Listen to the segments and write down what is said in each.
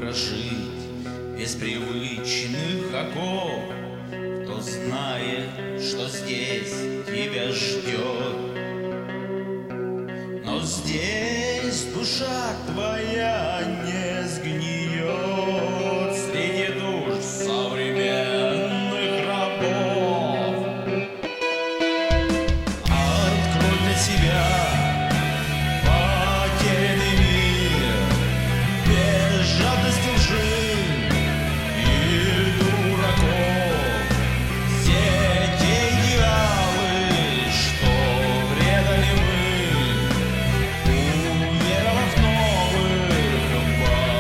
прожить без привычных оков, кто знает, что здесь тебя ждет. Но здесь душа твоя не сгниет среди душ современных рабов. Открой для себя потерянный мир без жадности лжи и дураков. Все те идеалы, что предали мы, уверовав в новых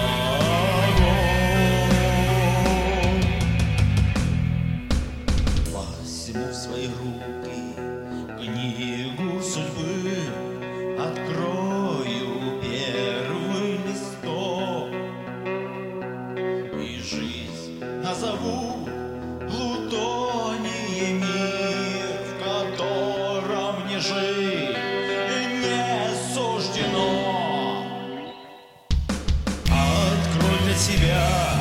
богов. Возьму в свои руки книгу судьбы, открою первый листок и жизнь назову Плутоний мир, в котором мне жить не суждено. Открой для себя